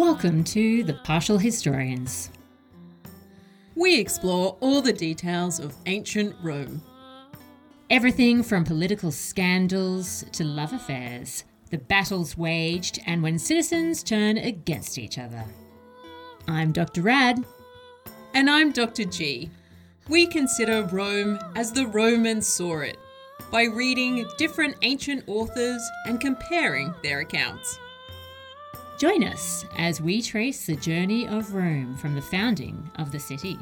Welcome to The Partial Historians. We explore all the details of ancient Rome. Everything from political scandals to love affairs, the battles waged, and when citizens turn against each other. I'm Dr. Rad. And I'm Dr. G. We consider Rome as the Romans saw it, by reading different ancient authors and comparing their accounts. Join us as we trace the journey of Rome from the founding of the city.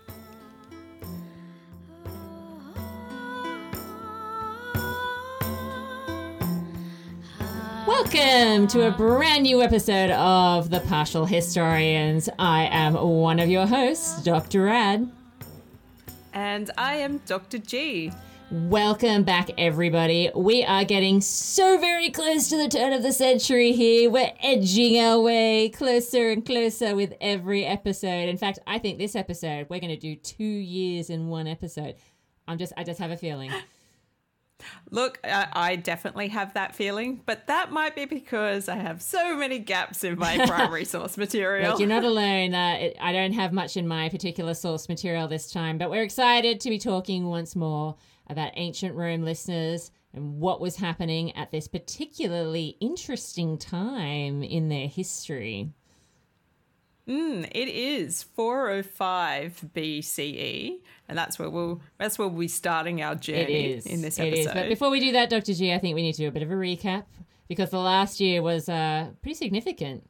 Welcome to a brand new episode of The Partial Historians. I am one of your hosts, Dr. Rad. And I am Dr. G. Welcome back, everybody. We are getting so very close to the turn of the century here. We're edging our way closer and closer with every episode. In fact, I think this episode, we're going to do 2 years in one episode. I just have a feeling. Look, I definitely have that feeling, but that might be because I have so many gaps in my primary source material. Look, you're not alone. I don't have much in my particular source material this time, but we're excited to be talking once more about ancient Rome, listeners, and what was happening at this particularly interesting time in their history. It is 405 BCE, and that's where we'll be starting our journey in this episode. It is. But before we do that, Dr. G, I think we need to do a bit of a recap because the last year was pretty significant.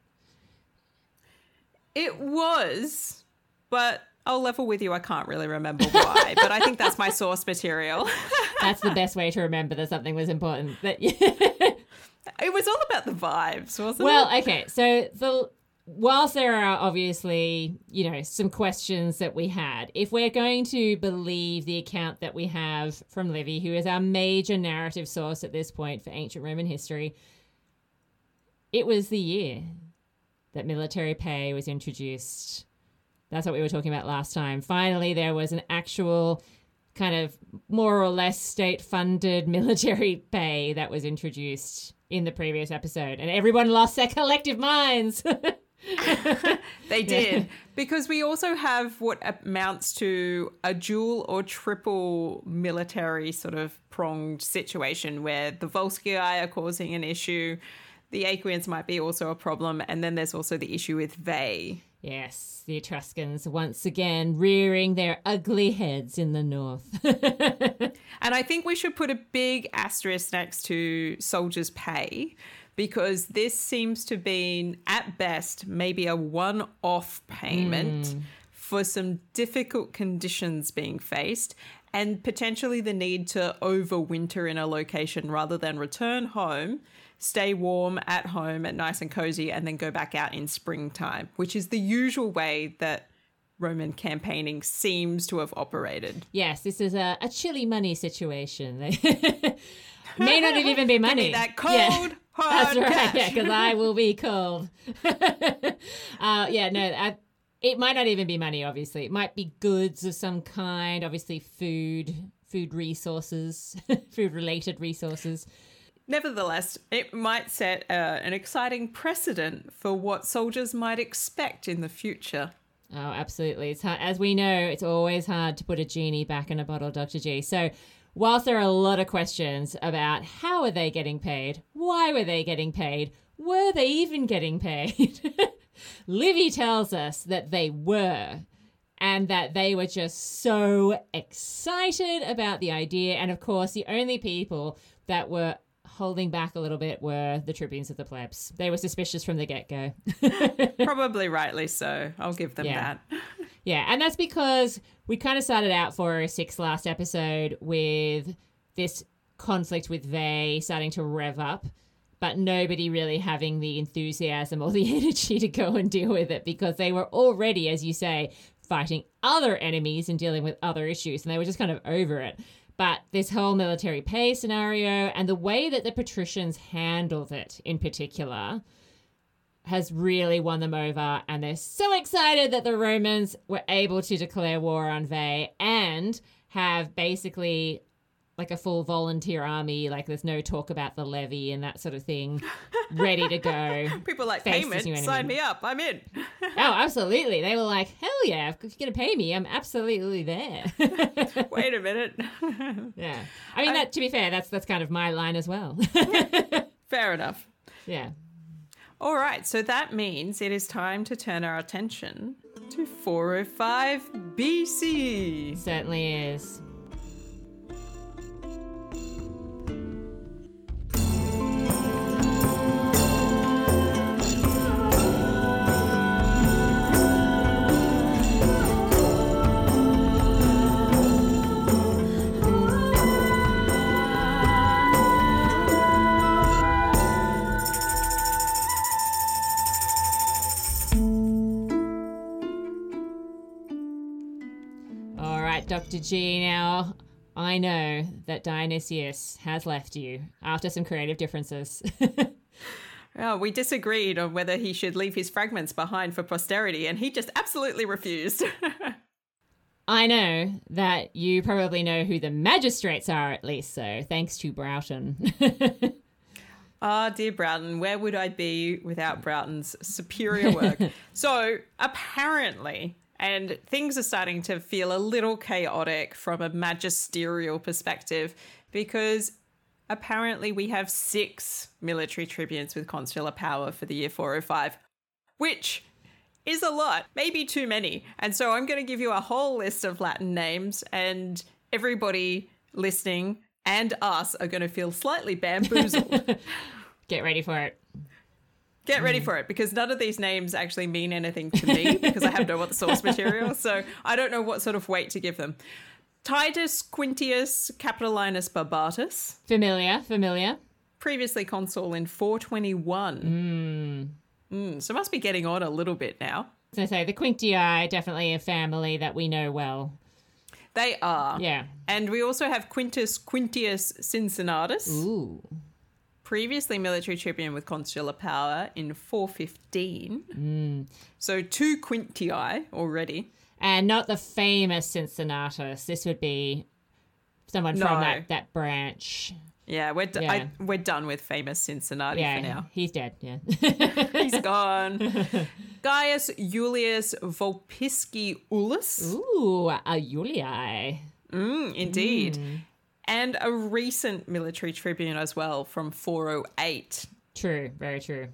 It was, but I'll level with you, I can't really remember why, but I think that's my source material. That's the best way to remember that something was important. It was all about the vibes, wasn't it? Well, okay, so whilst there are obviously, some questions that we had, if we're going to believe the account that we have from Livy, who is our major narrative source at this point for ancient Roman history, it was the year that military pay was introduced. That's what we were talking about last time. Finally, there was an actual kind of more or less state-funded military pay that was introduced in the previous episode. And everyone lost their collective minds. They did, because we also have what amounts to a dual or triple military sort of pronged situation where the Volsci are causing an issue, the Aequians might be also a problem, and then there's also the issue with Veii. Yes, the Etruscans once again rearing their ugly heads in the north. And I think we should put a big asterisk next to soldiers' pay, because this seems to be, at best, maybe a one-off payment for some difficult conditions being faced and potentially the need to overwinter in a location rather than return home, stay warm at home and nice and cozy, and then go back out in springtime, which is the usual way that Roman campaigning seems to have operated. Yes, this is a chilly money situation. May not have even been money. Give me that cold, hard that's right, cash. yeah, because I will be cold. It might not even be money, obviously. It might be goods of some kind, obviously food resources, food-related resources. Nevertheless, it might set an exciting precedent for what soldiers might expect in the future. Oh, absolutely. It's hard. As we know, it's always hard to put a genie back in a bottle, Dr. G. So whilst there are a lot of questions about how are they getting paid, why were they getting paid, were they even getting paid, Livy tells us that they were, and that they were just so excited about the idea. And of course, the only people that were holding back a little bit were the tribunes of the plebs. They were suspicious from the get-go. Probably rightly so. I'll give them that. Yeah, and that's because we kind of started out 406 last episode with this conflict with Veii starting to rev up, but nobody really having the enthusiasm or the energy to go and deal with it because they were already, as you say, fighting other enemies and dealing with other issues, and they were just kind of over it. But this whole military pay scenario and the way that the patricians handled it in particular has really won them over, and they're so excited that the Romans were able to declare war on Veii and have basically like a full volunteer army, like there's no talk about the levy and that sort of thing, ready to go. People like face this payment, new enemy. sign me up, I'm in. Oh, absolutely. They were like, hell yeah, if you're going to pay me, I'm absolutely there. Wait a minute. Yeah. I mean, that to be fair, that's kind of my line as well. Fair enough. Yeah. All right, so that means it is time to turn our attention to 405 BC. Certainly is. Dr. G, now I know that Dionysius has left you after some creative differences. Oh, we disagreed on whether he should leave his fragments behind for posterity, and he just absolutely refused. I know that you probably know who the magistrates are, at least so, thanks to Broughton. Ah, dear Broughton, where would I be without Broughton's superior work? So, apparently, and things are starting to feel a little chaotic from a magisterial perspective, because apparently we have 6 military tribunes with consular power for the year 405, which is a lot, maybe too many. And so I'm going to give you a whole list of Latin names, and everybody listening and us are going to feel slightly bamboozled. Get ready for it. Get ready for it, because none of these names actually mean anything to me because I have no other source material, so I don't know what sort of weight to give them. Titus Quintius Capitolinus Barbatus. Familiar. Previously consul in 421. So must be getting on a little bit now. As I say, the Quinctii, definitely a family that we know well. They are. Yeah. And we also have Quintus Quintius Cincinnatus. Ooh. Previously military tribune with consular power in 415. So 2 Quintii already. And not the famous Cincinnatus. This would be someone from that branch. Yeah, we're done with famous Cincinnati for now. He's dead, yeah. He's gone. Gaius Julius Volpisci Ullus. Ooh, a Julii. Indeed. And a recent military tribune as well from 408. True, very true.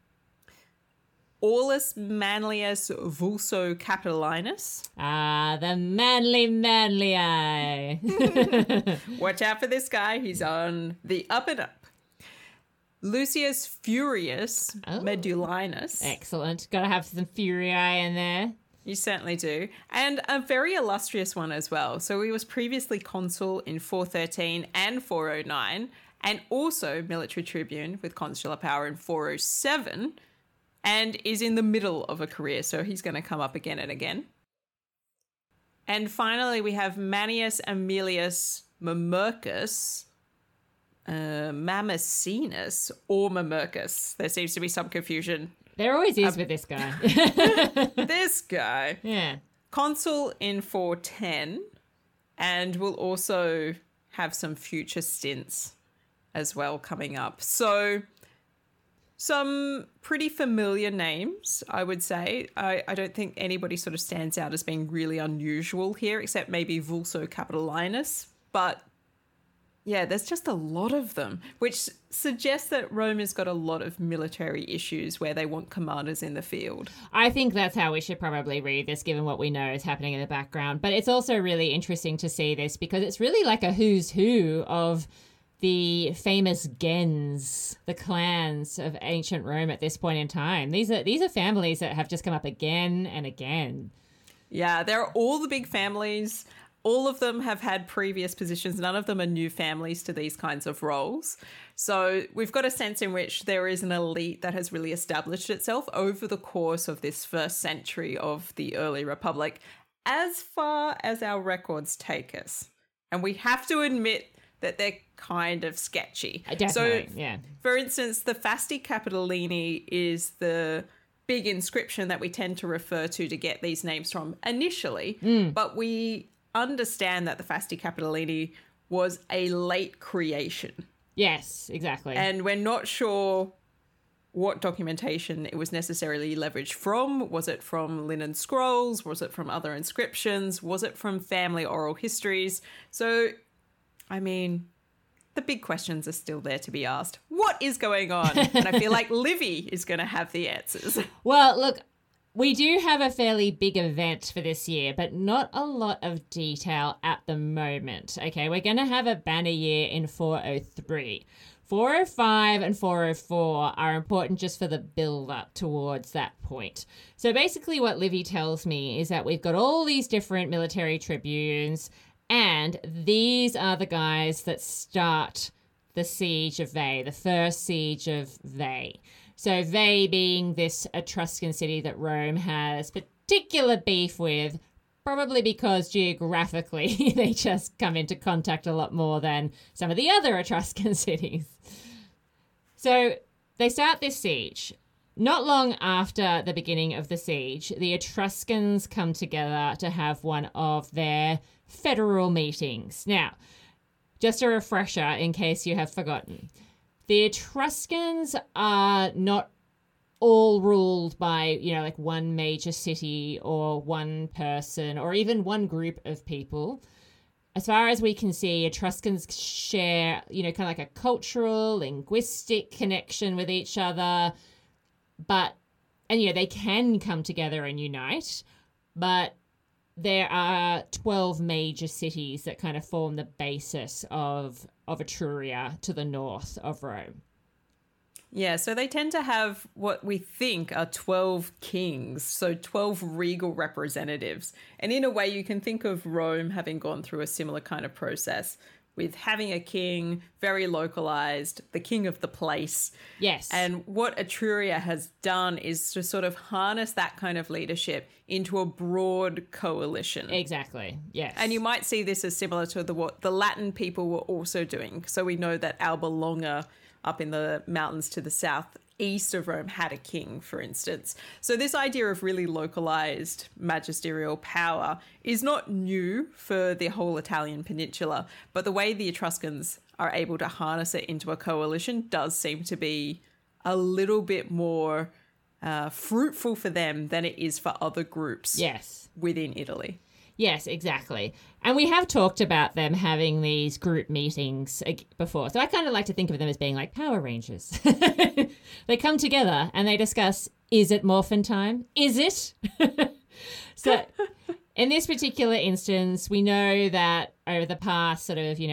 Aulus Manlius Vulso Capitolinus. Ah, the manly eye. Watch out for this guy. He's on the up and up. Lucius Furius Medullinus. Excellent. Got to have some Furii in there. You certainly do. And a very illustrious one as well. So he was previously consul in 413 and 409, and also military tribune with consular power in 407, and is in the middle of a career, so he's going to come up again and again. And finally, we have Manius Aemilius Mamercus, Mamercinus, or Mamercus. There seems to be some confusion. There always is with this guy. This guy. Yeah. Consul in 410, and will also have some future stints as well coming up. So some pretty familiar names, I would say. I don't think anybody sort of stands out as being really unusual here, except maybe Vulso Capitolinus. But yeah, there's just a lot of them, which suggests that Rome has got a lot of military issues where they want commanders in the field. I think that's how we should probably read this, given what we know is happening in the background. But it's also really interesting to see this because it's really like a who's who of the famous gens, the clans of ancient Rome at this point in time. These are families that have just come up again and again. Yeah, there are all the big families. All of them have had previous positions. None of them are new families to these kinds of roles. So we've got a sense in which there is an elite that has really established itself over the course of this first century of the early Republic, as far as our records take us. And we have to admit that they're kind of sketchy. Definitely, so, for instance, the Fasti Capitolini is the big inscription that we tend to refer to get these names from initially. But we understand that the Fasti Capitolini was a late creation. Yes, exactly. And we're not sure what documentation it was necessarily leveraged from. Was it from linen scrolls? Was it from other inscriptions? Was it from family oral histories? So, I mean, the big questions are still there to be asked. What is going on? And I feel like Livy is going to have the answers. Well, look, we do have a fairly big event for this year, but not a lot of detail at the moment. Okay, we're going to have a banner year in 403. 405 and 404 are important just for the build-up towards that point. So basically what Livy tells me is that we've got all these different military tribunes, and these are the guys that start the siege of Veii, the first siege of Veii. So Veii being this Etruscan city that Rome has particular beef with, probably because geographically they just come into contact a lot more than some of the other Etruscan cities. So they start this siege. Not long after the beginning of the siege, the Etruscans come together to have one of their federal meetings. Now, just a refresher in case you have forgotten. The Etruscans are not all ruled by, like one major city or one person or even one group of people. As far as we can see, Etruscans share, kind of like a cultural, linguistic connection with each other. And they can come together and unite, but there are 12 major cities that kind of form the basis of Etruria to the north of Rome. Yeah, so they tend to have what we think are 12 kings, so 12 regal representatives. And in a way, you can think of Rome having gone through a similar kind of process with having a king, very localized, the king of the place. Yes. And what Etruria has done is to sort of harness that kind of leadership into a broad coalition. Exactly, yes. And you might see this as similar to what the Latin people were also doing. So we know that Alba Longa up in the mountains to the southeast of Rome had a king, for instance. So this idea of really localized magisterial power is not new for the whole Italian peninsula, but the way the Etruscans are able to harness it into a coalition does seem to be a little bit more fruitful for them than it is for other groups within Italy. Yes, exactly. And we have talked about them having these group meetings before. So I kind of like to think of them as being like Power Rangers. They come together and they discuss, is it morphin time? Is it? So in this particular instance, we know that over the past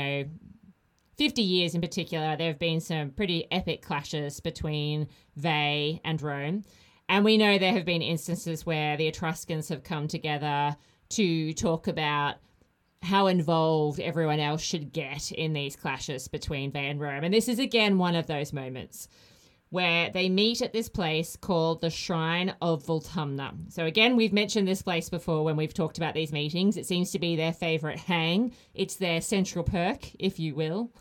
50 years in particular, there have been some pretty epic clashes between Veii and Rome. And we know there have been instances where the Etruscans have come together to talk about how involved everyone else should get in these clashes between Veii and Rome. And this is, again, one of those moments where they meet at this place called the Shrine of Voltumna. So, again, we've mentioned this place before when we've talked about these meetings. It seems to be their favourite hang. It's their central perk, if you will.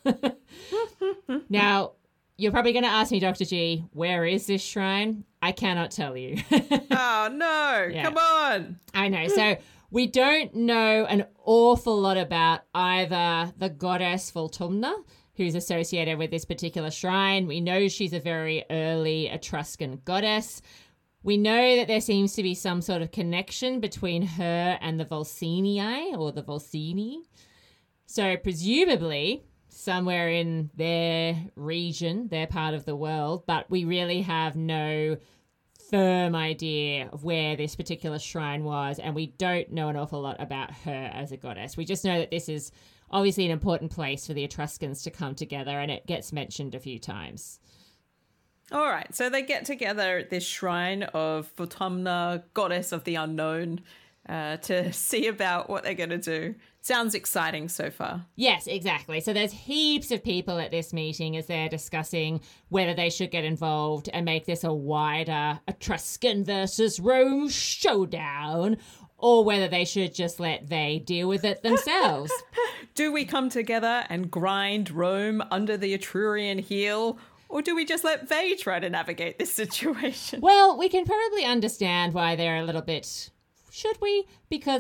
Now, you're probably going to ask me, Dr. G, where is this shrine? I cannot tell you. Oh, no. Yeah. Come on. I know. So we don't know an awful lot about either the goddess Voltumna, who's associated with this particular shrine. We know she's a very early Etruscan goddess. We know that there seems to be some sort of connection between her and the Volsinii or the Volsini. So presumably somewhere in their region, their part of the world, but we really have no firm idea of where this particular shrine was, and we don't know an awful lot about her as a goddess. We just know that this is obviously an important place for the Etruscans to come together, and it gets mentioned a few times. All right, so they get together at this shrine of Voltumna, goddess of the unknown, to see about what they're going to do. Sounds exciting so far. Yes, exactly. So there's heaps of people at this meeting as they're discussing whether they should get involved and make this a wider Etruscan versus Rome showdown, or whether they should just let Veii deal with it themselves. Do we come together and grind Rome under the Etrurian heel? Or do we just let Veii try to navigate this situation? Well, we can probably understand why they're a little bit... Should we? Because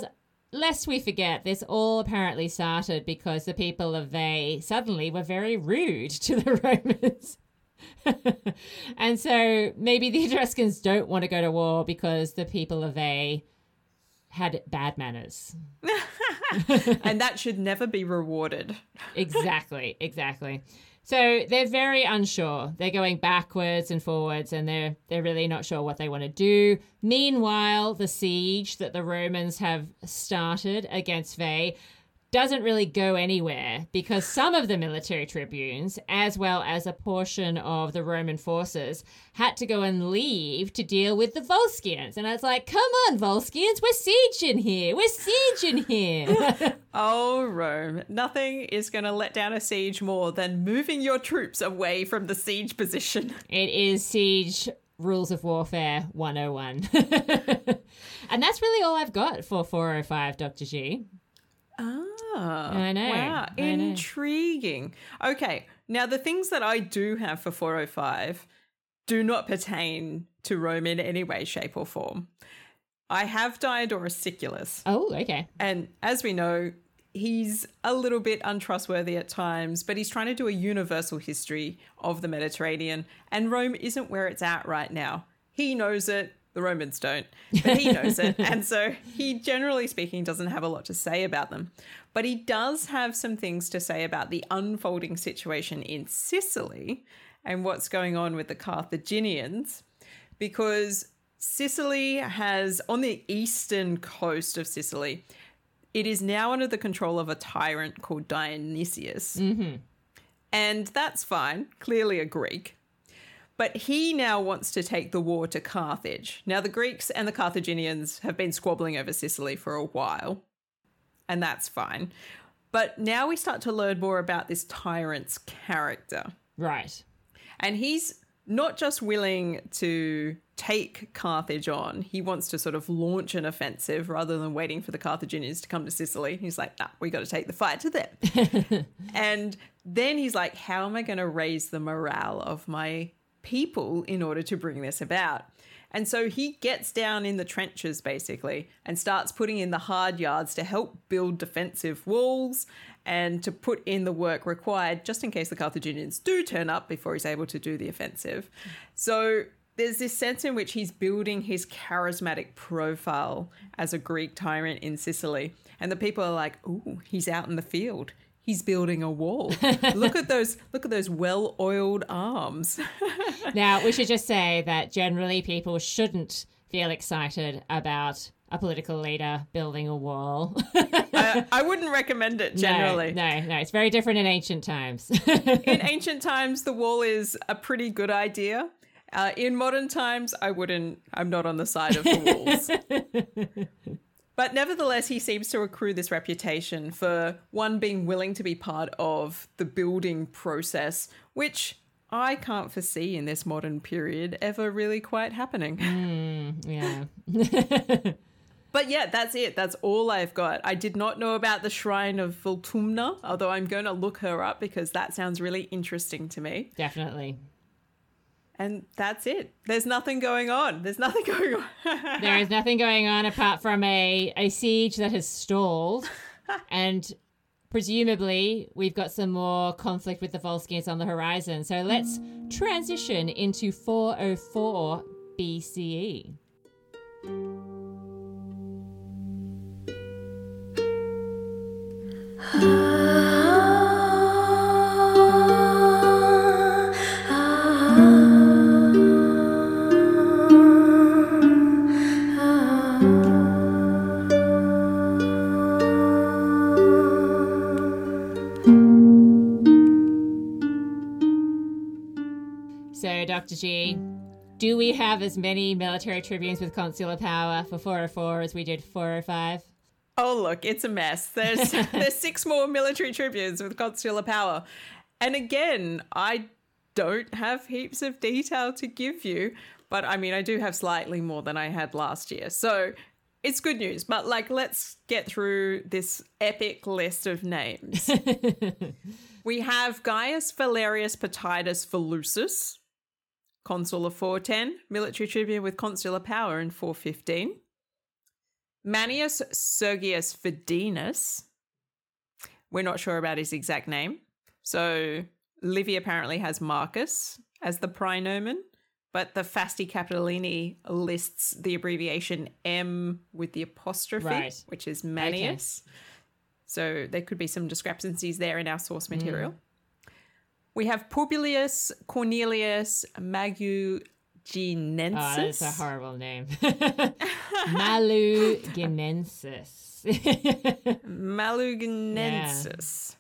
lest we forget, this all apparently started because the people of Veii suddenly were very rude to the Romans. And so maybe the Etruscans don't want to go to war because the people of Veii had bad manners. And that should never be rewarded. Exactly. So they're very unsure. They're going backwards and forwards, and they're really not sure what they want to do. Meanwhile, the siege that the Romans have started against Veii doesn't really go anywhere because some of the military tribunes, as well as a portion of the Roman forces, had to go and leave to deal with the Volscians. And I was like, come on, Volscians, we're sieging here. Oh, Rome. Nothing is going to let down a siege more than moving your troops away from the siege position. It is Siege Rules of Warfare 101. And that's really all I've got for 405, Dr. G. I know. Wow. I know. Intriguing. Okay. Now, the things that I do have for 405 do not pertain to Rome in any way, shape, or form. I have Diodorus Siculus. Oh, okay. And as we know, he's a little bit untrustworthy at times, but he's trying to do a universal history of the Mediterranean, and Rome isn't where it's at right now. He knows it. The Romans don't, but he knows it. And so he, generally speaking, doesn't have a lot to say about them. But he does have some things to say about the unfolding situation in Sicily and what's going on with the Carthaginians, because Sicily has, on the eastern coast of Sicily, it is now under the control of a tyrant called Dionysius. Mm-hmm. And that's fine, clearly a Greek. But he now wants to take the war to Carthage. Now, the Greeks and the Carthaginians have been squabbling over Sicily for a while, and that's fine. But now we start to learn more about this tyrant's character. Right. And he's not just willing to take Carthage on, he wants to sort of launch an offensive rather than waiting for the Carthaginians to come to Sicily. He's like, nah, we got to take the fight to them. And then he's like, how am I going to raise the morale of my people in order to bring this about? And so he gets down in the trenches basically and starts putting in the hard yards to help build defensive walls and to put in the work required just in case the Carthaginians do turn up before he's able to do the offensive. So there's this sense in which he's building his charismatic profile as a Greek tyrant in Sicily. And the people are like, ooh, he's out in the field. He's building a wall. Look at those well-oiled arms. Now, we should just say that generally people shouldn't feel excited about a political leader building a wall. I wouldn't recommend it generally. No, it's very different in ancient times. In ancient times, the wall is a pretty good idea. In modern times, I'm not on the side of the walls. But nevertheless, he seems to accrue this reputation for, one, being willing to be part of the building process, which I can't foresee in this modern period ever really quite happening. Yeah. But yeah, that's it. That's all I've got. I did not know about the Shrine of Voltumna, although I'm going to look her up because that sounds really interesting to me. Definitely. And that's it. There's nothing going on. There is nothing going on apart from a siege that has stalled. And presumably we've got some more conflict with the Volscians on the horizon. So let's transition into 404 BCE. So, Dr. G, do we have as many military tribunes with consular power for 404 as we did 405? Oh, look, it's a mess. There's 6 more military tribunes with consular power. And again, I don't have heaps of detail to give you, but I mean, I do have slightly more than I had last year. So it's good news. But let's get through this epic list of names. We have Gaius Valerius Potitus Volusus, consul of 410, military tribune with consular power in 415. Manius Sergius Fidinus. We're not sure about his exact name. So Livy apparently has Marcus as the praenomen, but the Fasti Capitolini lists the abbreviation M with the apostrophe, Right. which is Manius. Okay. So there could be some discrepancies there in our source material. We have Publius Cornelius Maguginensis. Oh, that's a horrible name. Maluginensis. Maluginensis.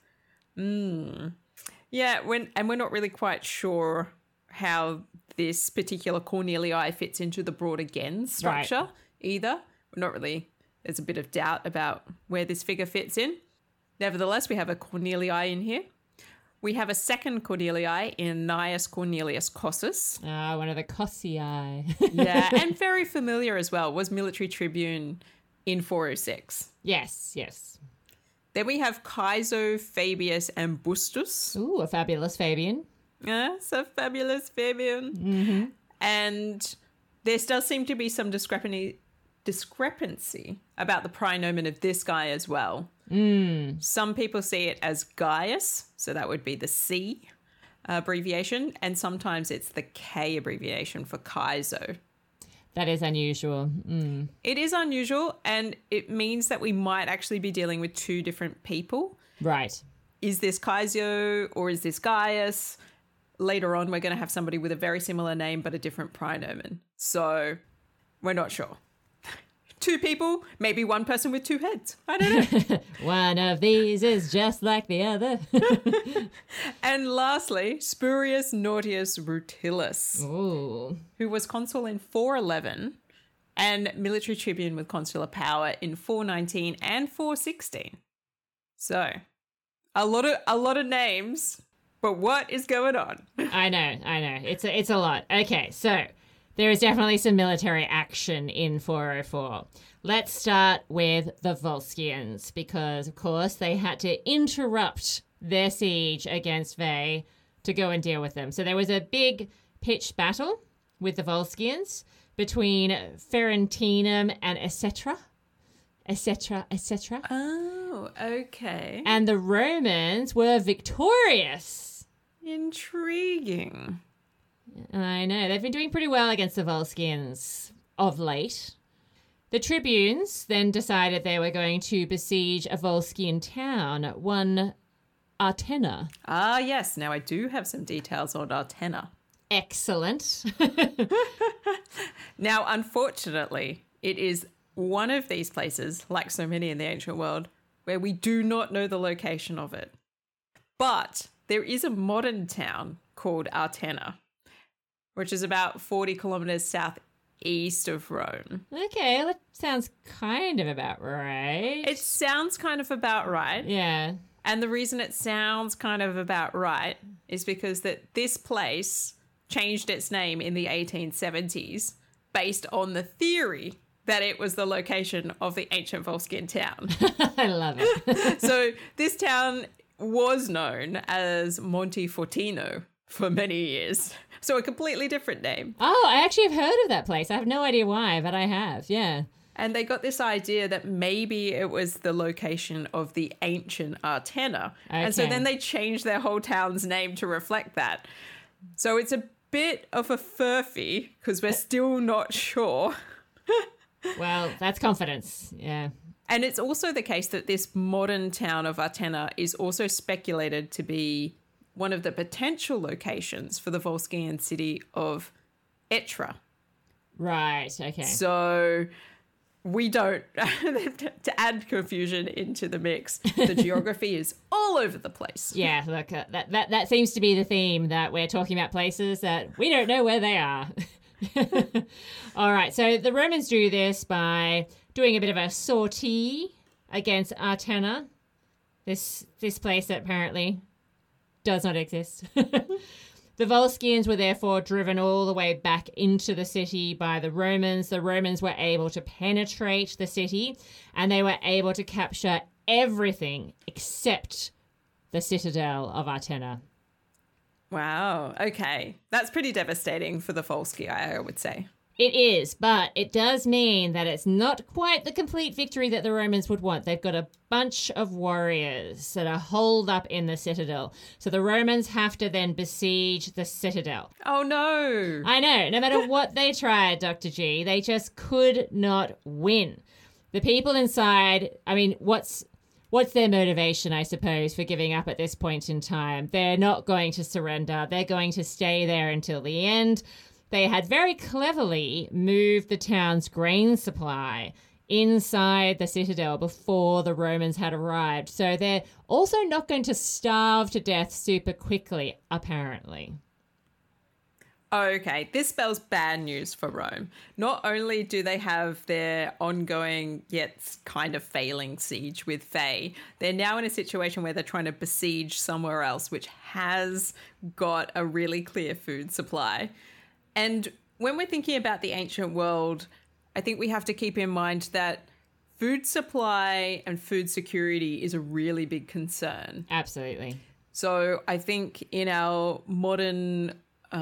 Yeah, we're not really quite sure how this particular Cornelii fits into the broader gens structure either. We're not really, there's a bit of doubt about where this figure fits in. Nevertheless, we have a Cornelii in here. We have a second Cornelii in Gnaeus Cornelius Cossus. One of the Cossii. Yeah, and very familiar as well, was military tribune in 406. Yes. Then we have Caeso Fabius Ambustus. Ooh, a fabulous Fabian. Yes, a fabulous Fabian. Mm-hmm. And there does seem to be some discrepancy about the praenomen of this guy as well. Some people see it as Gaius, so that would be the C abbreviation, and sometimes it's the K abbreviation for Caeso. That is unusual. It is unusual, and it means that we might actually be dealing with two different people. Right. Is this Caesio or is this Gaius? Later on, we're going to have somebody with a very similar name but a different praenomen. So we're not sure. Two people, maybe one person with two heads. I don't know. One of these is just like the other. And lastly, Spurius Nautius Rutilus, Ooh. who was consul in 411 and military tribune with consular power in 419 and 416. So, a lot of names, but what is going on? I know. It's a lot. Okay, so there is definitely some military action in 404. Let's start with the Volscians because, of course, they had to interrupt their siege against Veii to go and deal with them. So there was a big pitched battle with the Volscians between Ferentinum and etc. Oh, okay. And the Romans were victorious. Intriguing. I know. They've been doing pretty well against the Volscians of late. The tribunes then decided they were going to besiege a Volscian town, one Artena. Ah, yes. Now I do have some details on Artena. Excellent. Now, unfortunately, it is one of these places, like so many in the ancient world, where we do not know the location of it. But there is a modern town called Artena, which is about 40 kilometers southeast of Rome. Okay, that sounds kind of about right. It sounds kind of about right. Yeah. And the reason it sounds kind of about right is because that this place changed its name in the 1870s based on the theory that it was the location of the ancient Volscian town. I love it. So this town was known as Monte Fortino for many years. So a completely different name. Oh, I actually have heard of that place. I have no idea why, but I have, yeah. And they got this idea that maybe it was the location of the ancient Artena. Okay. And so then they changed their whole town's name to reflect that. So it's a bit of a furphy because we're still not sure. Well, that's confidence, yeah. And it's also the case that this modern town of Artena is also speculated to be one of the potential locations for the Volscian city of Etra. Right, okay. So we don't, to add confusion into the mix, the geography is all over the place. Yeah, look, that seems to be the theme, that we're talking about places that we don't know where they are. All right, so the Romans do this by doing a bit of a sortie against Artena, this place that apparently does not exist. The Volscians were therefore driven all the way back into the city by the Romans. The Romans were able to penetrate the city and they were able to capture everything except the citadel of Artena. Wow. Okay. That's pretty devastating for the Volsci, I would say. It is, but it does mean that it's not quite the complete victory that the Romans would want. They've got a bunch of warriors that are holed up in the citadel. So the Romans have to then besiege the citadel. Oh, no. I know. No matter what they tried, Dr. G, they just could not win. The people inside, I mean, what's their motivation, I suppose, for giving up at this point in time? They're not going to surrender. They're going to stay there until the end. They had very cleverly moved the town's grain supply inside the citadel before the Romans had arrived. So they're also not going to starve to death super quickly, apparently. Okay, this spells bad news for Rome. Not only do they have their ongoing yet kind of failing siege with Veii, they're now in a situation where they're trying to besiege somewhere else, which has got a really clear food supply. And when we're thinking about the ancient world, I think we have to keep in mind that food supply and food security is a really big concern. Absolutely. So I think in our modern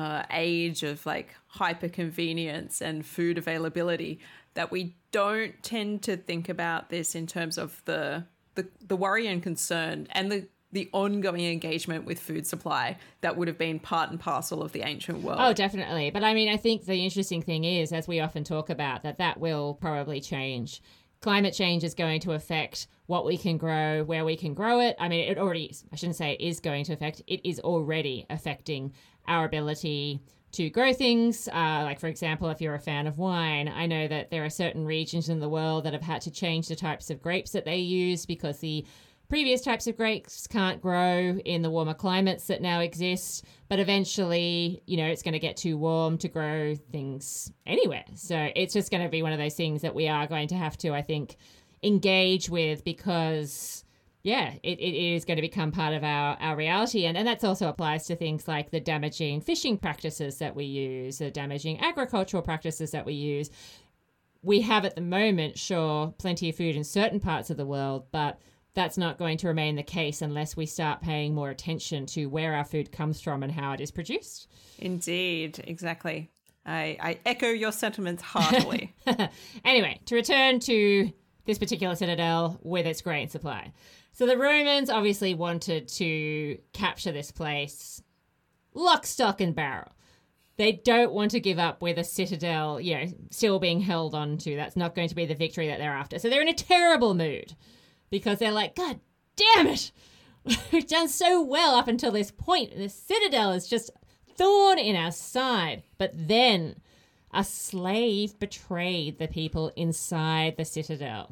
age of like hyper convenience and food availability, that we don't tend to think about this in terms of the worry and concern and the ongoing engagement with food supply that would have been part and parcel of the ancient world. Oh, definitely. But I mean, I think the interesting thing is, as we often talk about, that will probably change. Climate change is going to affect what we can grow, where we can grow it. I mean, it already, I shouldn't say it is going to affect, it is already affecting our ability to grow things. Like, for example, if you're a fan of wine, I know that there are certain regions in the world that have had to change the types of grapes that they use because the previous types of grapes can't grow in the warmer climates that now exist, but eventually, you know, it's going to get too warm to grow things anywhere. So it's just going to be one of those things that we are going to have to, I think, engage with because, yeah, it is going to become part of our reality. And that also applies to things like the damaging fishing practices that we use, the damaging agricultural practices that we use. We have at the moment, sure, plenty of food in certain parts of the world, but that's not going to remain the case unless we start paying more attention to where our food comes from and how it is produced. Indeed, exactly. I echo your sentiments heartily. Anyway, to return to this particular citadel with its grain supply. So the Romans obviously wanted to capture this place lock, stock, and barrel. They don't want to give up with a citadel, you know, still being held on to. That's not going to be the victory that they're after. So they're in a terrible mood. Because they're like, God damn it, we've done so well up until this point. The citadel is just thorn in our side. But then a slave betrayed the people inside the citadel.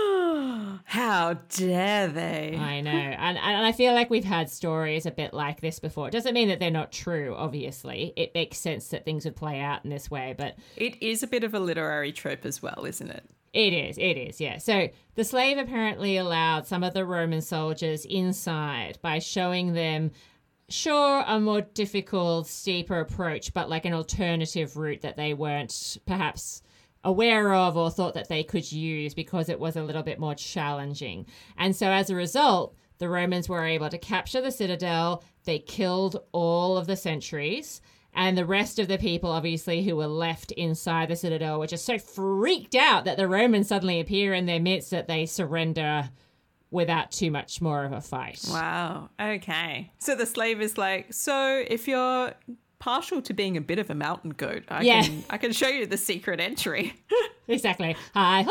How dare they? I know. And I feel like we've had stories a bit like this before. It doesn't mean that they're not true, obviously. It makes sense that things would play out in this way. But it is a bit of a literary trope as well, isn't it? It is, yeah. So the slave apparently allowed some of the Roman soldiers inside by showing them, sure, a more difficult, steeper approach, but like an alternative route that they weren't perhaps aware of or thought that they could use because it was a little bit more challenging. And so as a result, the Romans were able to capture the citadel. They killed all of the sentries. And the rest of the people, obviously, who were left inside the citadel were just so freaked out that the Romans suddenly appear in their midst that they surrender without too much more of a fight. Wow. Okay. So the slave is like, so if you're partial to being a bit of a mountain goat, I can show you the secret entry. Exactly. Hi,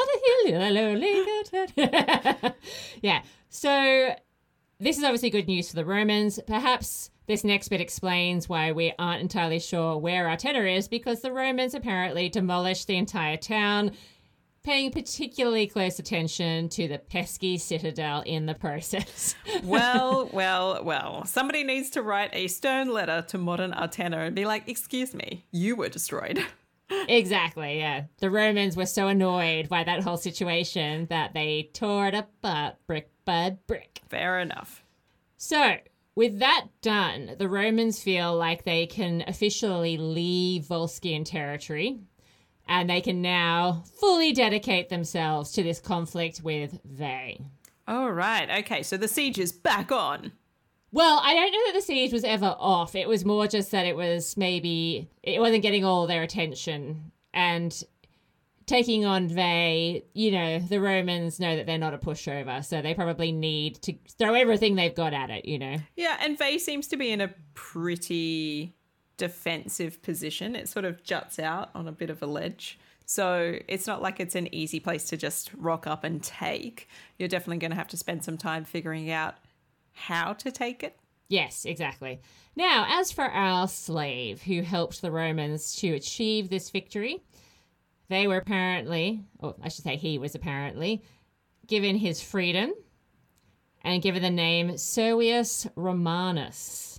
yeah. So this is obviously good news for the Romans. Perhaps this next bit explains why we aren't entirely sure where our tenor is, because the Romans apparently demolished the entire town, paying particularly close attention to the pesky citadel in the process. Well. Somebody needs to write a stern letter to modern Atenor and be like, excuse me, you were destroyed. Exactly, yeah. The Romans were so annoyed by that whole situation that they tore it apart brick by brick. Fair enough. So, with that done, the Romans feel like they can officially leave Volscian territory and they can now fully dedicate themselves to this conflict with Veii. All right. Okay, so the siege is back on. Well, I don't know that the siege was ever off. It was more just that it wasn't getting all their attention And taking on Veii, the Romans know that they're not a pushover, so they probably need to throw everything they've got at it, Yeah, and Veii seems to be in a pretty defensive position. It sort of juts out on a bit of a ledge. So it's not like it's an easy place to just rock up and take. You're definitely going to have to spend some time figuring out how to take it. Yes, exactly. Now, as for our slave who helped the Romans to achieve this victory, they were apparently, or I should say he was apparently, given his freedom and given the name Servius Romanus.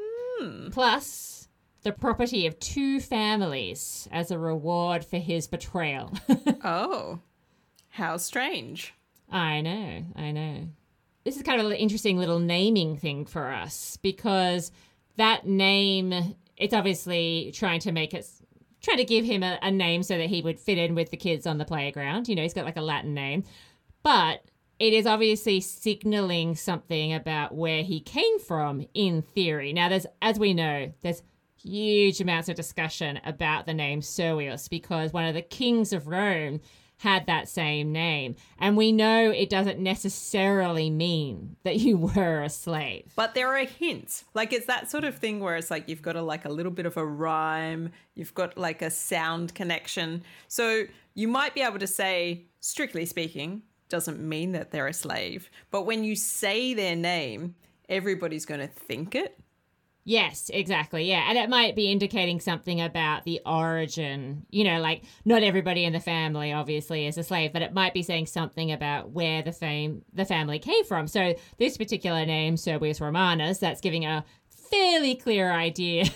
Plus, the property of 2 families as a reward for his betrayal. Oh, how strange. I know. This is kind of an interesting little naming thing for us because that name, it's obviously trying to give him a name so that he would fit in with the kids on the playground. He's got like a Latin name. But it is obviously signaling something about where he came from in theory. Now, as we know, there's huge amounts of discussion about the name Servius because one of the kings of Rome had that same name. And we know it doesn't necessarily mean that you were a slave. But there are hints. Like it's that sort of thing where it's like you've got a little bit of a rhyme. You've got like a sound connection. So you might be able to say, strictly speaking, doesn't mean that they're a slave. But when you say their name, everybody's going to think it. Yes, exactly. Yeah. And it might be indicating something about the origin, like not everybody in the family obviously is a slave, but it might be saying something about where the family came from. So this particular name, Servius Romanus, that's giving a fairly clear idea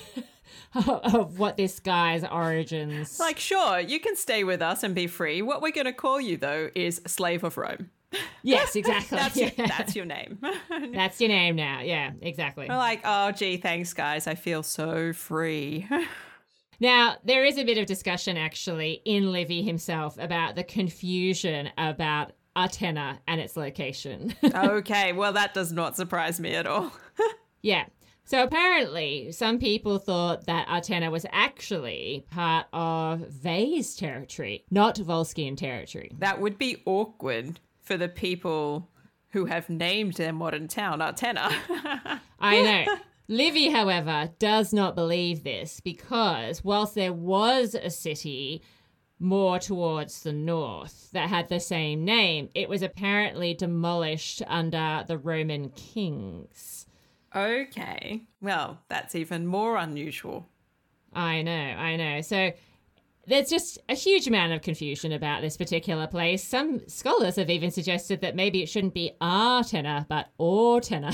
of what this guy's origins. Like, sure, you can stay with us and be free. What we're going to call you, though, is Slave of Rome. Yes, exactly. That's your name. That's your name now. Yeah, exactly. We're like, oh, gee, thanks, guys. I feel so free. Now, there is a bit of discussion, actually, in Livy himself about the confusion about Athena and its location. Okay, well, that does not surprise me at all. Yeah. So apparently, some people thought that Athena was actually part of Veii's territory, not Volscian territory. That would be awkward for the people who have named their modern town Athena. I know. Livy, however, does not believe this because whilst there was a city more towards the north that had the same name, it was apparently demolished under the Roman kings. Okay. Well, that's even more unusual. I know. So there's just a huge amount of confusion about this particular place. Some scholars have even suggested that maybe it shouldn't be Athena, but Ortena.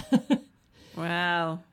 Well,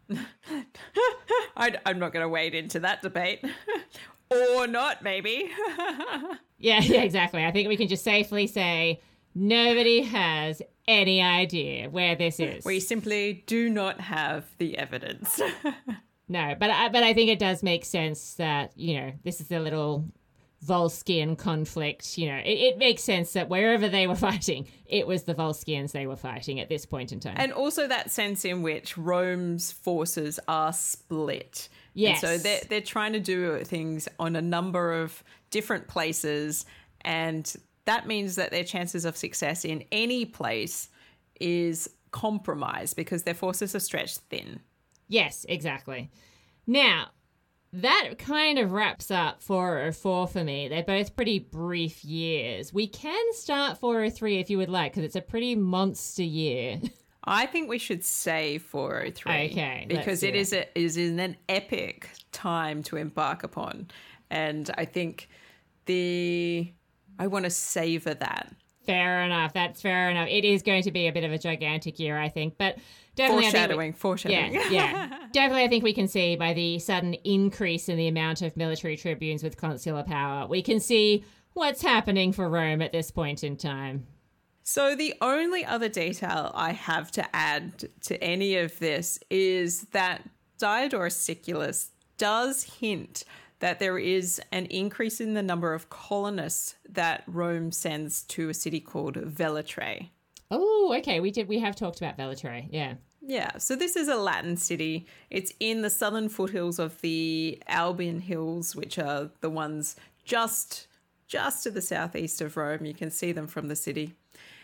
I'm not going to wade into that debate. Or not, maybe. Yeah, exactly. I think we can just safely say nobody has any idea where this is. We simply do not have the evidence. No, but I think it does make sense that, this is a little Volscian conflict. It makes sense that wherever they were fighting, it was the Volscians they were fighting at this point in time. And also that sense in which Rome's forces are split. Yes. And so they're trying to do things on a number of different places, and that means that their chances of success in any place is compromised because their forces are stretched thin. Yes, exactly. Now, that kind of wraps up 404 for me. They're both pretty brief years. We can start 403 if you would like, because it's a pretty monster year. I think we should say 403. Okay. Because it is an epic time to embark upon. And I think I want to savor that. Fair enough. That's fair enough. It is going to be a bit of a gigantic year, I think. But definitely Foreshadowing. Yeah. Definitely I think we can see by the sudden increase in the amount of military tribunes with consular power, we can see what's happening for Rome at this point in time. So the only other detail I have to add to any of this is that Diodorus Siculus does hint that there is an increase in the number of colonists that Rome sends to a city called Velitrae. Oh, okay. We have talked about Velitrae. Yeah. Yeah. So this is a Latin city. It's in the southern foothills of the Alban Hills, which are the ones just to the southeast of Rome. You can see them from the city.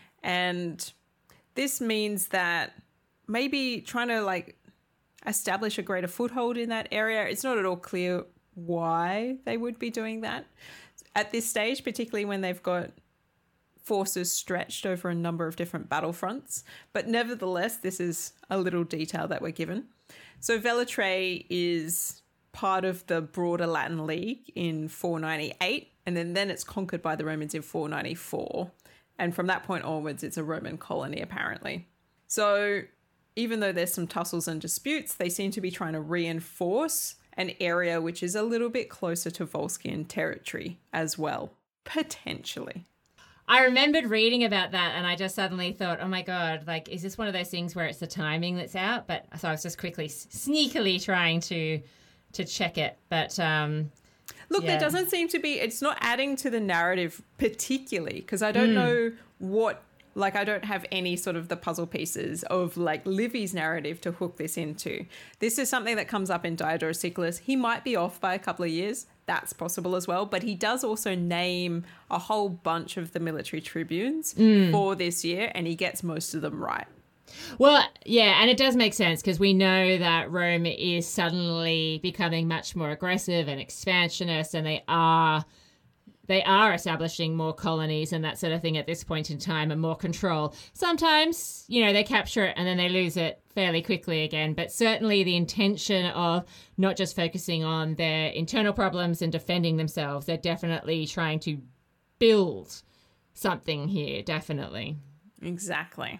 And this means that maybe trying to like establish a greater foothold in that area, it's not at all clear why they would be doing that at this stage, particularly when they've got forces stretched over a number of different battlefronts. But nevertheless, this is a little detail that we're given. So Velitrae is part of the broader Latin League in 498, and then it's conquered by the Romans in 494. And from that point onwards, it's a Roman colony, apparently. So even though there's some tussles and disputes, they seem to be trying to reinforce an area which is a little bit closer to Volscian territory as well, potentially. I remembered reading about that and I just suddenly thought, oh my God, like, is this one of those things where it's the timing that's out? But so I was just quickly, sneakily trying to check it. But look, yeah. There doesn't seem to be, it's not adding to the narrative particularly, because I don't know what, like, I don't have any sort of the puzzle pieces of like Livy's narrative to hook this into. This is something that comes up in Diodorus Siculus. He might be off by a couple of years. That's possible as well. But he does also name a whole bunch of the military tribunes for this year, and he gets most of them right. Well, yeah, and it does make sense because we know that Rome is suddenly becoming much more aggressive and expansionist, and they are establishing more colonies and that sort of thing at this point in time and more control. Sometimes, you know, they capture it and then they lose it fairly quickly again. But certainly the intention of not just focusing on their internal problems and defending themselves, they're definitely trying to build something here, definitely. Exactly.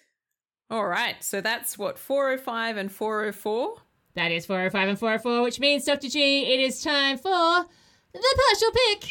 All right. So that's what, 405 and 404? That is 405 and 404, which means, Dr. G, it is time for the partial pick.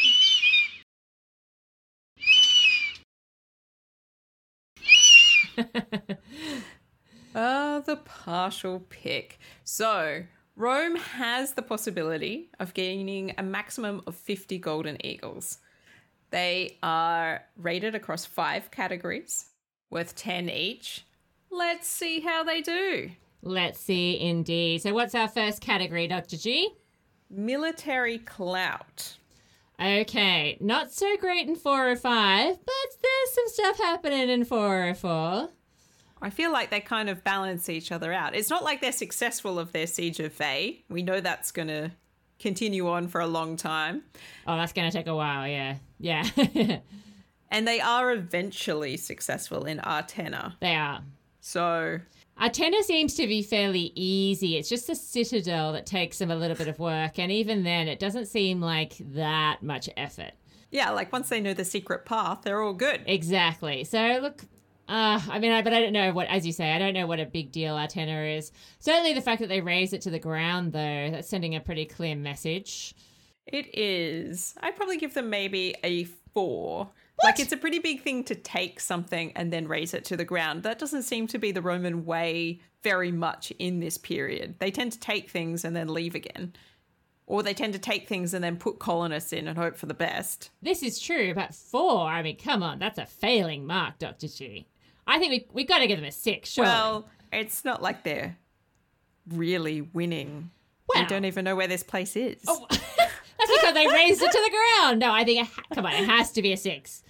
The partial pick. So Rome has the possibility of gaining a maximum of 50 golden eagles. They are rated across 5 categories, worth 10 each. Let's see how they do. Let's see, indeed. So what's our first category, Dr. G? Military clout. Okay, not so great in 405, but there's some stuff happening in 404. I feel like they kind of balance each other out. It's not like they're successful of their siege of Veii. We know that's going to continue on for a long time. Oh, that's going to take a while, yeah. Yeah. And they are eventually successful in Artena. They are. So Artena seems to be fairly easy. It's just the Citadel that takes them a little bit of work. And even then, it doesn't seem like that much effort. yeah, like once they know the secret path, they're all good. Exactly. So look, but I don't know what, as you say, I don't know what a big deal Artena is. Certainly the fact that they raise it to the ground, though, that's sending a pretty clear message. It is. I'd probably give them maybe a 4. What? Like, it's a pretty big thing to take something and then raise it to the ground. That doesn't seem to be the Roman way very much in this period. They tend to take things and then leave again. Or they tend to take things and then put colonists in and hope for the best. This is true, but 4, I mean, come on, that's a failing mark, Dr. G. I think we got to give them a 6, sure. Well, it's not like they're really winning. Well, They don't even know where this place is. Oh, that's because they raised it to the ground. No, I think, come on, it has to be a 6.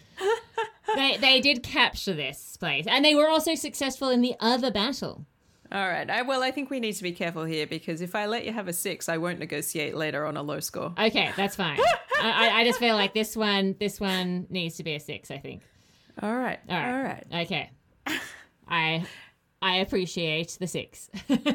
They did capture this place, and they were also successful in the other battle. All right. I think we need to be careful here, because if I let you have a 6, I won't negotiate later on a low score. Okay, that's fine. I just feel like this one needs to be a 6, I think. All right. Okay. I appreciate the 6.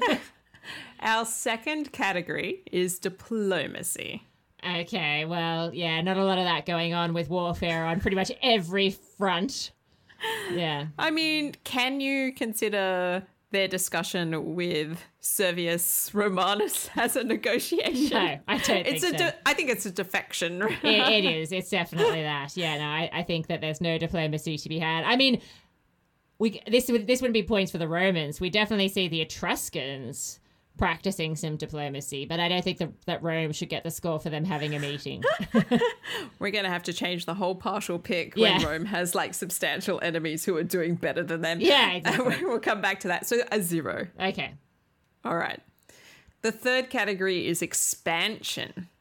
Our second category is diplomacy. Okay, well, yeah, not a lot of that going on with warfare on pretty much every front. Yeah. I mean, can you consider their discussion with Servius Romanus as a negotiation? No, I don't think so. I think it's a defection. It is. It's definitely that. Yeah, no, I think that there's no diplomacy to be had. I mean, this wouldn't be points for the Romans. We definitely see the Etruscans practicing some diplomacy, but I don't think that Rome should get the score for them having a meeting. We're going to have to change the whole partial pick when Rome has like substantial enemies who are doing better than them. Yeah, exactly. We'll come back to that. So a 0. Okay. All right. The third category is expansion.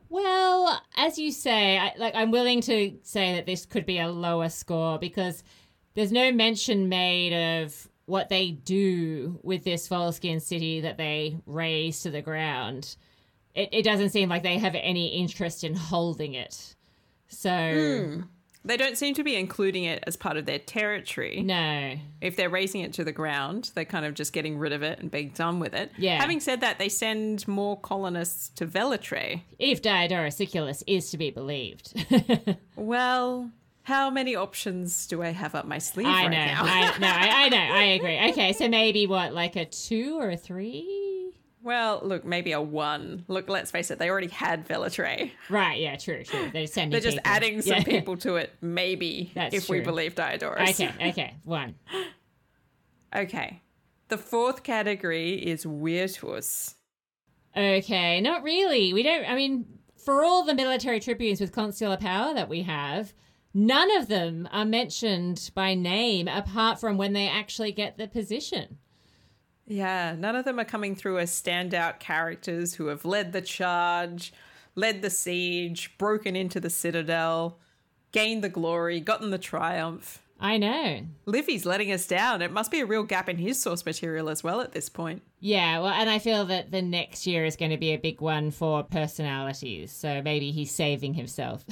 Well, as you say, I'm willing to say that this could be a lower score because there's no mention made of what they do with this Volscian city that they raze to the ground. It doesn't seem like they have any interest in holding it. So... They don't seem to be including it as part of their territory. No. If they're raising it to the ground, they're kind of just getting rid of it and being done with it. Yeah. Having said that, they send more colonists to Velatrae. If Diodorus Siculus is to be believed. Well, how many options do I have up my sleeve right now? I know. I agree. Okay, so maybe like a 2 or a 3? Well, look, maybe a 1. Look, let's face it, they already had Velatrae. Right, yeah, true. They're sending They're just people. adding some people to it, maybe, That's if true. we believe Diodorus. Okay, 1. Okay. The 4th category is Virtus. Okay, not really. For all the military tribunes with consular power that we have, none of them are mentioned by name apart from when they actually get the position. Yeah, none of them are coming through as standout characters who have led the charge, led the siege, broken into the citadel, gained the glory, gotten the triumph. I know. Livy's letting us down. It must be a real gap in his source material as well at this point. Yeah, well, and I feel that the next year is going to be a big one for personalities, so maybe he's saving himself.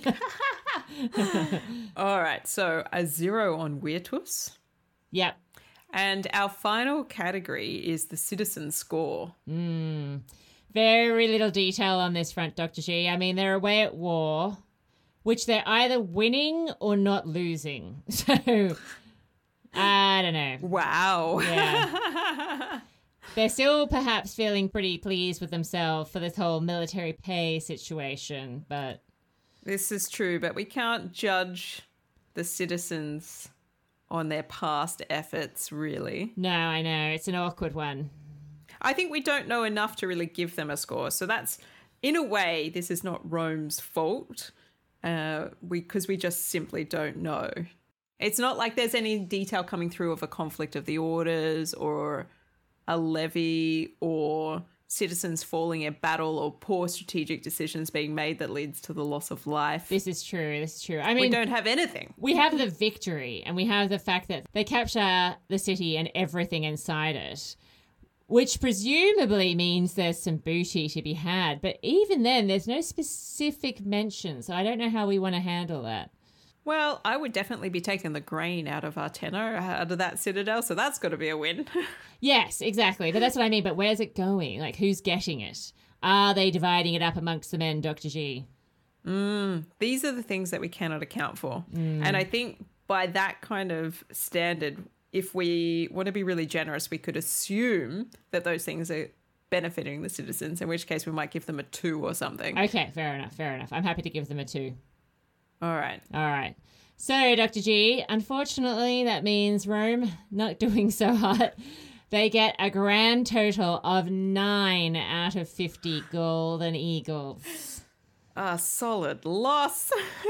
All right, so a 0 on Virtus. Yep. And our final category is the citizen score. Very little detail on this front, Dr. G. I mean, they're away at war, which they're either winning or not losing. So, I don't know. Wow. Yeah. They're still perhaps feeling pretty pleased with themselves for this whole military pay situation, but... This is true, but we can't judge the citizens on their past efforts, really. No, I know. It's an awkward one. I think we don't know enough to really give them a score. So that's, in a way, this is not Rome's fault because we just simply don't know. It's not like there's any detail coming through of a conflict of the orders or a levy or citizens falling in battle or poor strategic decisions being made that leads to the loss of life. This is true. I mean, we don't have anything. We have the victory and we have the fact that they capture the city and everything inside it, which presumably means there's some booty to be had. But even then, there's no specific mention, so I don't know how we want to handle that. Well, I would definitely be taking the grain out of Arteno, out of that citadel, so that's got to be a win. Yes, exactly. But that's what I mean. But where's it going? Like, who's getting it? Are they dividing it up amongst the men, Dr. G? These are the things that we cannot account for. And I think by that kind of standard, if we want to be really generous, we could assume that those things are benefiting the citizens, in which case we might give them a 2 or something. Okay, fair enough. I'm happy to give them a 2. All right. So, Dr. G, unfortunately, that means Rome not doing so hot. They get a grand total of 9 out of 50 golden eagles. A solid loss.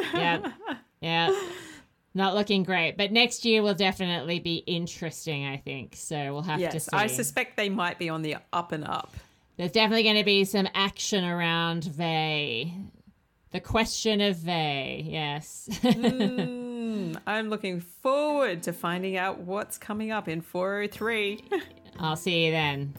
Yeah. Not looking great. But next year will definitely be interesting, I think. So we'll have to see. I suspect they might be on the up and up. There's definitely going to be some action around Veii. The question of Veii, yes. I'm looking forward to finding out what's coming up in 403. I'll see you then.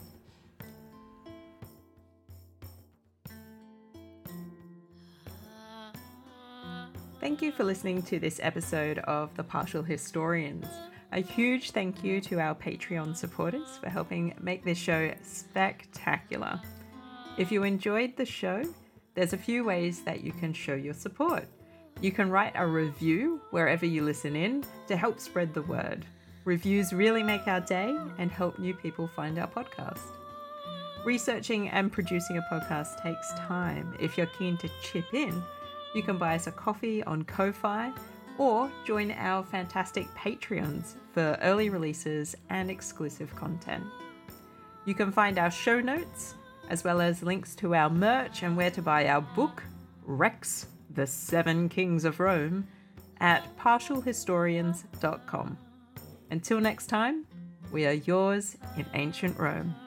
Thank you for listening to this episode of The Partial Historians. A huge thank you to our Patreon supporters for helping make this show spectacular. If you enjoyed the show, there's a few ways that you can show your support. You can write a review wherever you listen in to help spread the word. Reviews really make our day and help new people find our podcast. Researching and producing a podcast takes time. If you're keen to chip in, you can buy us a coffee on Ko-Fi or join our fantastic Patreons for early releases and exclusive content. You can find our show notes, as well as links to our merch and where to buy our book, Rex, The 7 Kings of Rome, at partialhistorians.com. Until next time, we are yours in ancient Rome.